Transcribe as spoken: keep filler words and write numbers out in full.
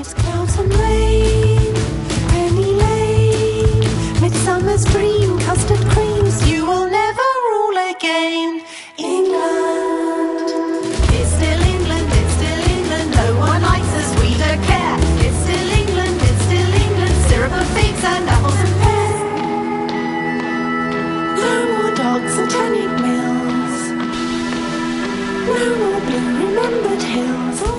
Clouds and rain, Penny Lane, Midsummer's Dream, custard creams. You will never rule again. England, it's still England, it's still England. No one likes us, we don't care. It's still England, it's still England. Syrup and figs and apples and pears. No more dogs and tanning mills. No more blue remembered hills.